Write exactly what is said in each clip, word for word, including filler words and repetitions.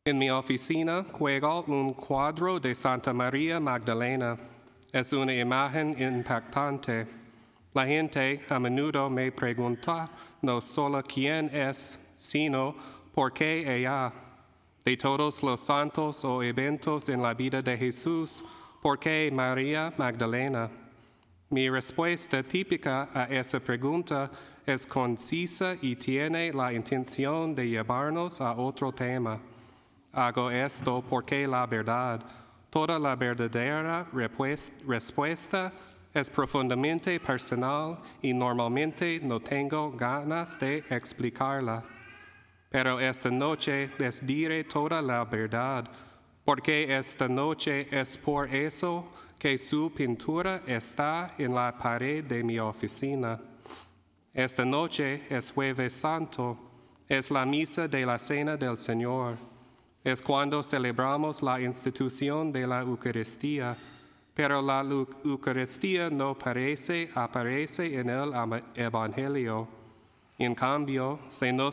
En mi oficina cuelgo un cuadro de Santa María Magdalena. Es una imagen impactante. La gente a menudo me pregunta no solo quién es, sino por qué ella. De todos los santos o eventos en la vida de Jesús, ¿por qué María Magdalena? Mi respuesta típica a esa pregunta es concisa y tiene la intención de llevarnos a otro tema. Hago esto porque la verdad, toda la verdadera respuesta es profundamente personal y normalmente no tengo ganas de explicarla. Pero esta noche les diré toda la verdad, porque esta noche es por eso que su pintura está en la pared de mi oficina. Esta noche es Jueves Santo, es la misa de la Cena del Señor. Es cuando celebramos la institución de la Eucaristía, pero la Eucaristía no parece aparece en el Evangelio. En cambio, se nos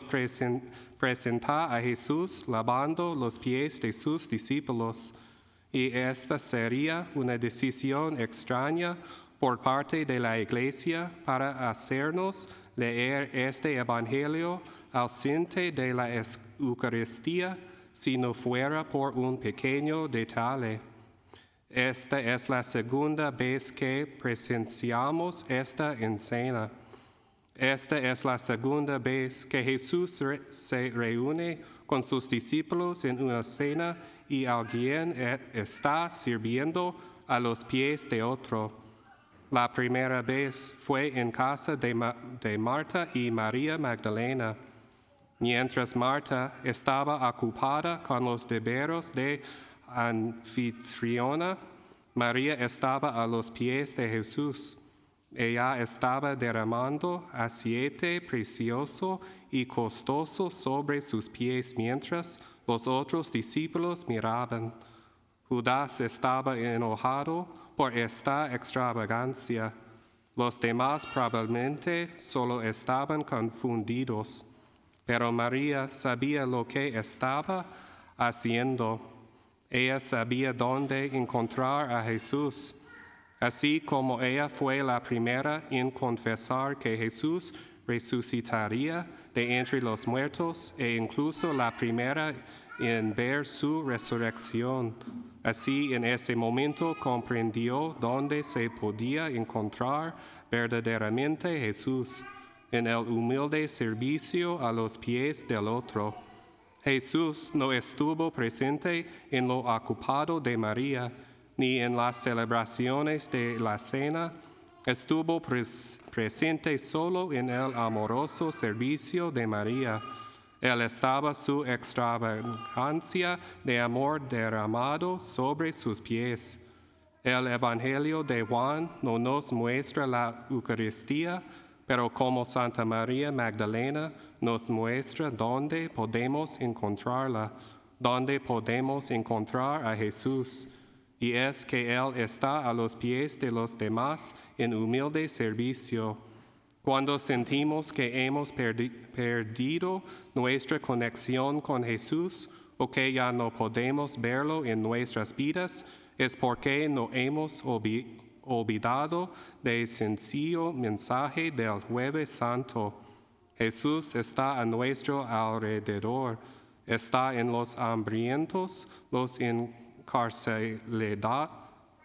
presenta a Jesús lavando los pies de sus discípulos, y esta sería una decisión extraña por parte de la Iglesia para hacernos leer este Evangelio ausente de la Eucaristía, si no fuera por un pequeño detalle. Esta es la segunda vez que presenciamos esta escena. Esta es la segunda vez que Jesús se reúne con sus discípulos en una cena y alguien está sirviendo a los pies de otro. La primera vez fue en casa de, Ma- de Marta y María Magdalena. Mientras Marta estaba ocupada con los deberes de anfitriona, María estaba a los pies de Jesús. Ella estaba derramando aceite precioso y costoso sobre sus pies mientras los otros discípulos miraban. Judas estaba enojado por esta extravagancia. Los demás probablemente solo estaban confundidos. Pero María sabía lo que estaba haciendo. Ella sabía dónde encontrar a Jesús. Así como ella fue la primera en confesar que Jesús resucitaría de entre los muertos e incluso la primera en ver su resurrección. Así en ese momento comprendió dónde se podía encontrar verdaderamente Jesús, en el humilde servicio a los pies del otro. Jesús no estuvo presente en lo ocupado de María, ni en las celebraciones de la cena. Estuvo pres- presente solo en el amoroso servicio de María. Él estaba su extravagancia de amor derramado sobre sus pies. El Evangelio de Juan no nos muestra la Eucaristía, pero como Santa María Magdalena nos muestra dónde podemos encontrarla, dónde podemos encontrar a Jesús. Y es que Él está a los pies de los demás en humilde servicio. Cuando sentimos que hemos perdi- perdido nuestra conexión con Jesús o que ya no podemos verlo en nuestras vidas, es porque no hemos olvidado olvidado del sencillo mensaje del Jueves Santo. Jesús está a nuestro alrededor, está en los hambrientos, los encarcelada-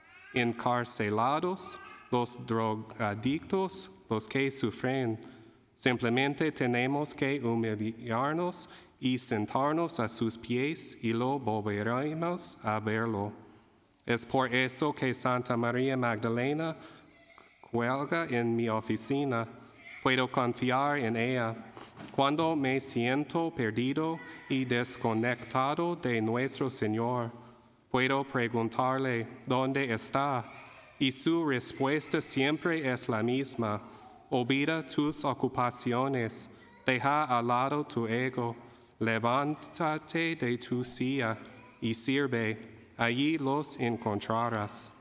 encarcelados, los drogadictos, los que sufren. Simplemente tenemos que humillarnos y sentarnos a sus pies y lo volveremos a verlo. Es por eso que Santa María Magdalena cuelga en mi oficina. Puedo confiar en ella. Cuando me siento perdido y desconectado de nuestro Señor, puedo preguntarle dónde está, y su respuesta siempre es la misma. Olvida tus ocupaciones, deja al lado tu ego, levántate de tu silla y sirve. Allí los encontrarás.